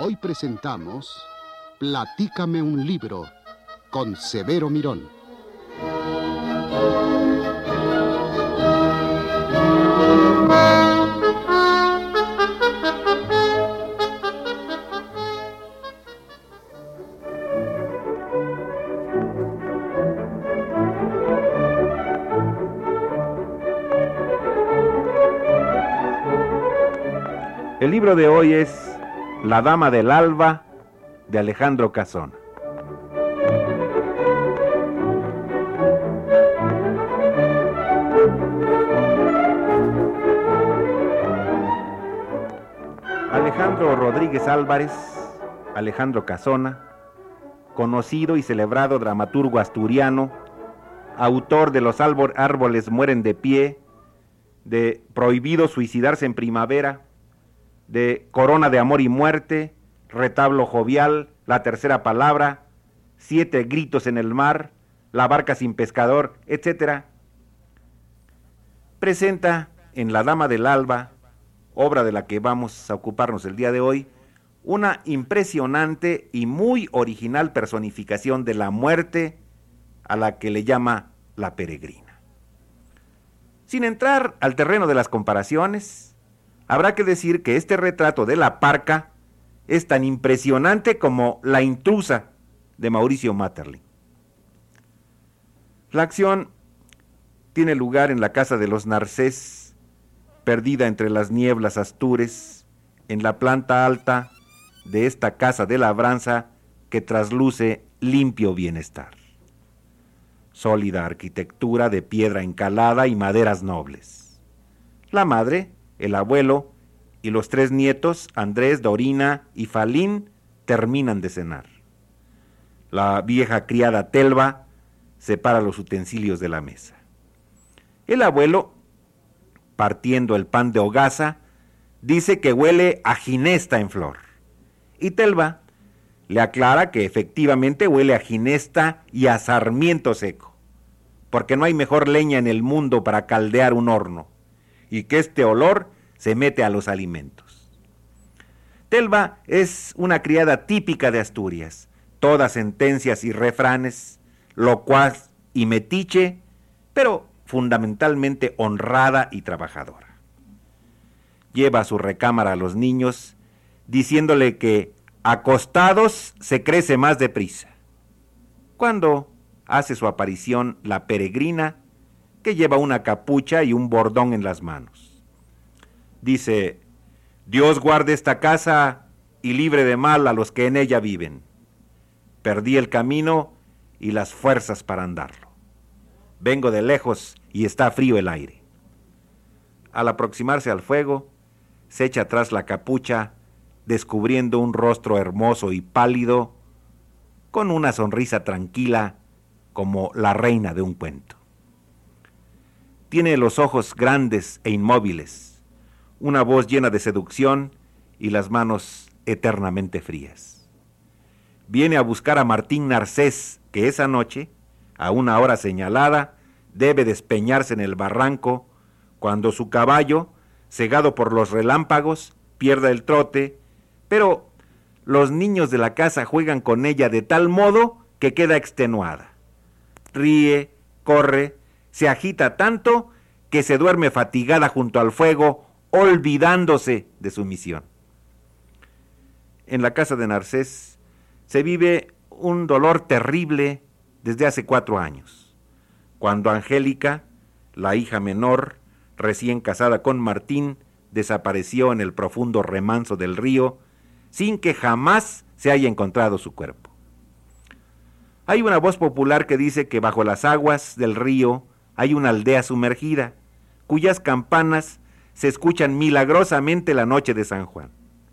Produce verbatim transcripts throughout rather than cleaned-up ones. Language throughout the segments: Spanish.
Hoy presentamos Platícame un libro con Severo Mirón. El libro de hoy es La Dama del Alba, de Alejandro Casona. Alejandro Rodríguez Álvarez, Alejandro Casona, conocido y celebrado dramaturgo asturiano, autor de Los árboles mueren de pie, de Prohibido suicidarse en primavera, de Corona de amor y muerte, Retablo jovial, La tercera palabra, Siete gritos en el mar, La barca sin pescador, etcétera. Presenta en La Dama del Alba, obra de la que vamos a ocuparnos el día de hoy, una impresionante y muy original personificación de la muerte, a la que le llama la peregrina. Sin entrar al terreno de las comparaciones, habrá que decir que este retrato de la parca es tan impresionante como La intrusa de Mauricio Maeterlinck. La acción tiene lugar en la casa de los Narcés, perdida entre las nieblas astures, en la planta alta de esta casa de labranza que trasluce limpio bienestar. Sólida arquitectura de piedra encalada y maderas nobles. La madre, el abuelo y los tres nietos, Andrés, Dorina y Falín, terminan de cenar. La vieja criada Telva separa los utensilios de la mesa. El abuelo, partiendo el pan de hogaza, dice que huele a ginesta en flor. Y Telva le aclara que efectivamente huele a ginesta y a sarmiento seco, porque no hay mejor leña en el mundo para caldear un horno, y que este olor se mete a los alimentos. Telva es una criada típica de Asturias, todas sentencias y refranes, locuaz y metiche, pero fundamentalmente honrada y trabajadora. Lleva a su recámara a los niños, diciéndole que acostados se crece más deprisa. Cuando hace su aparición la peregrina, que lleva una capucha y un bordón en las manos. Dice: Dios guarde esta casa y libre de mal a los que en ella viven. Perdí el camino y las fuerzas para andarlo. Vengo de lejos y está frío el aire. Al aproximarse al fuego, se echa atrás la capucha, descubriendo un rostro hermoso y pálido, con una sonrisa tranquila como la reina de un cuento. Tiene los ojos grandes e inmóviles, una voz llena de seducción y las manos eternamente frías. Viene a buscar a Martín Narcés, que esa noche, a una hora señalada, debe despeñarse en el barranco, cuando su caballo, cegado por los relámpagos, pierda el trote, pero los niños de la casa juegan con ella de tal modo que queda extenuada. Ríe, corre, se agita tanto que se duerme fatigada junto al fuego, olvidándose de su misión. En la casa de Narcés se vive un dolor terrible desde hace cuatro años, cuando Angélica, la hija menor, recién casada con Martín, desapareció en el profundo remanso del río, sin que jamás se haya encontrado su cuerpo. Hay una voz popular que dice que bajo las aguas del río hay una aldea sumergida, cuyas campanas se escuchan milagrosamente la noche de San Juan.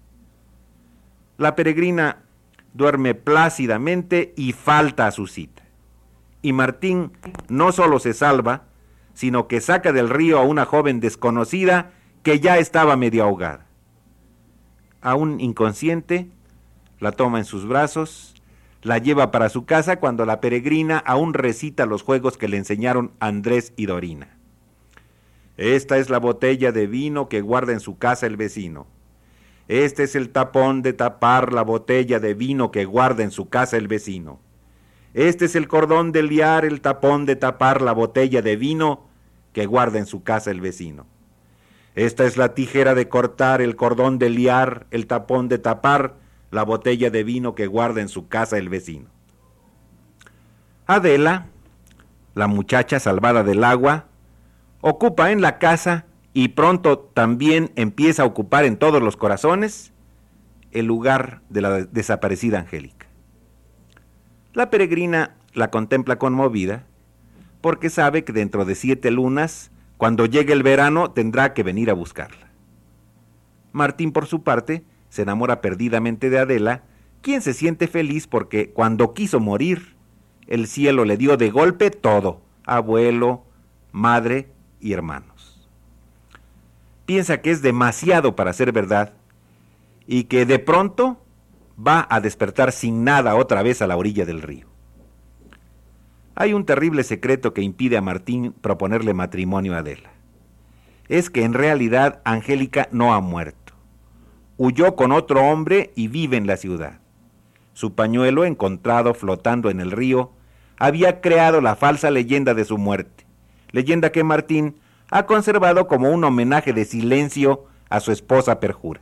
La peregrina duerme plácidamente y falta a su cita. Y Martín no solo se salva, sino que saca del río a una joven desconocida que ya estaba medio ahogada. Aún inconsciente, la toma en sus brazos, la lleva para su casa cuando la peregrina aún recita los juegos que le enseñaron Andrés y Dorina. Esta es la botella de vino que guarda en su casa el vecino. Este es el tapón de tapar la botella de vino que guarda en su casa el vecino. Este es el cordón de liar el tapón de tapar la botella de vino que guarda en su casa el vecino. Esta es la tijera de cortar el cordón de liar el tapón de tapar la botella de vino que guarda en su casa el vecino. Adela, la muchacha salvada del agua, ocupa en la casa y pronto también empieza a ocupar en todos los corazones el lugar de la desaparecida Angélica. La peregrina la contempla conmovida porque sabe que dentro de siete lunas, cuando llegue el verano, tendrá que venir a buscarla. Martín, por su parte, se enamora perdidamente de Adela, quien se siente feliz porque cuando quiso morir, el cielo le dio de golpe todo, abuelo, madre y hermanos. Piensa que es demasiado para ser verdad y que de pronto va a despertar sin nada otra vez a la orilla del río. Hay un terrible secreto que impide a Martín proponerle matrimonio a Adela. Es que en realidad Angélica no ha muerto. Huyó con otro hombre y vive en la ciudad. Su pañuelo, encontrado flotando en el río, había creado la falsa leyenda de su muerte, leyenda que Martín ha conservado como un homenaje de silencio a su esposa perjura.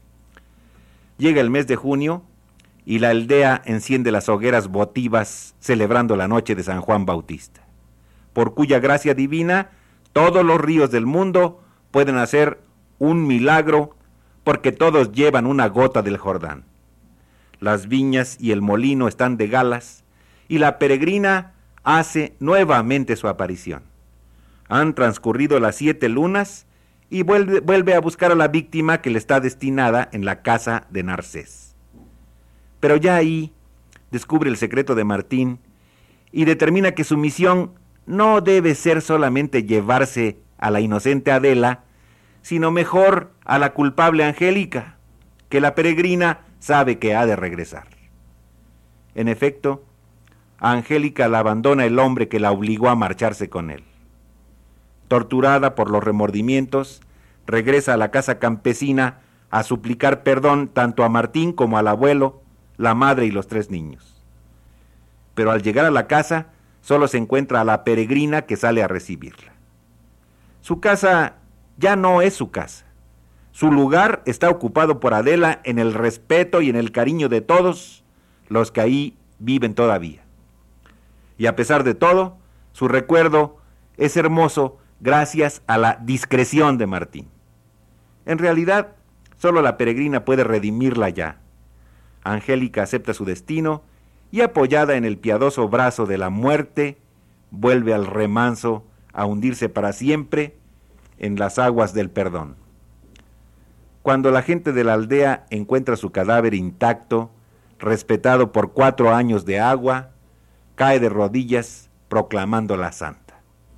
Llega el mes de junio y la aldea enciende las hogueras votivas celebrando la noche de San Juan Bautista, por cuya gracia divina todos los ríos del mundo pueden hacer un milagro porque todos llevan una gota del Jordán. Las viñas y el molino están de galas y la peregrina hace nuevamente su aparición. Han transcurrido las siete lunas y vuelve, vuelve a buscar a la víctima que le está destinada en la casa de Narcés. Pero ya ahí descubre el secreto de Martín y determina que su misión no debe ser solamente llevarse a la inocente Adela, sino mejor a la culpable Angélica, que la peregrina sabe que ha de regresar. En efecto, a Angélica la abandona el hombre que la obligó a marcharse con él. Torturada por los remordimientos, regresa a la casa campesina a suplicar perdón tanto a Martín como al abuelo, la madre y los tres niños. Pero al llegar a la casa, solo se encuentra a la peregrina que sale a recibirla. Su casa ya no es su casa. Su lugar está ocupado por Adela en el respeto y en el cariño de todos los que ahí viven todavía. Y a pesar de todo, su recuerdo es hermoso gracias a la discreción de Martín. En realidad, solo la peregrina puede redimirla ya. Angélica acepta su destino y, apoyada en el piadoso brazo de la muerte, vuelve al remanso a hundirse para siempre en las aguas del perdón. Cuando la gente de la aldea encuentra su cadáver intacto, respetado por cuatro años de agua, cae de rodillas proclamándola santa.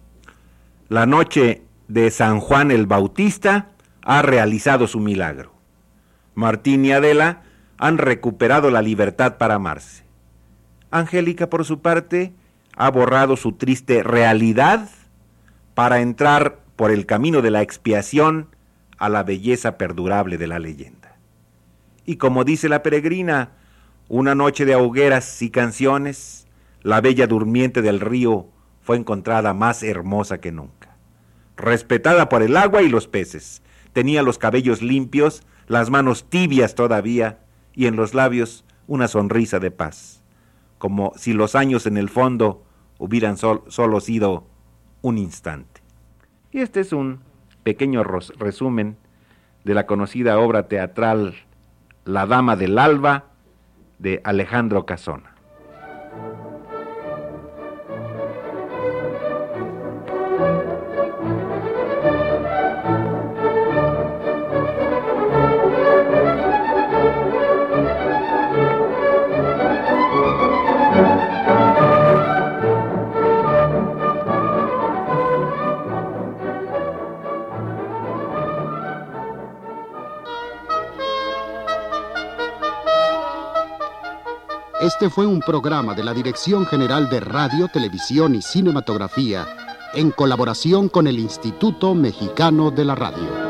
La noche de San Juan el Bautista ha realizado su milagro. Martín y Adela han recuperado la libertad para amarse. Angélica, por su parte, ha borrado su triste realidad para entrar por el camino de la expiación a la belleza perdurable de la leyenda. Y como dice la peregrina, una noche de hogueras y canciones, la bella durmiente del río fue encontrada más hermosa que nunca. Respetada por el agua y los peces, tenía los cabellos limpios, las manos tibias todavía, y en los labios una sonrisa de paz, como si los años en el fondo hubieran sol, solo sido un instante. Y este es un pequeño resumen de la conocida obra teatral La Dama del Alba, de Alejandro Casona. Este fue un programa de la Dirección General de Radio, Televisión y Cinematografía, en colaboración con el Instituto Mexicano de la Radio.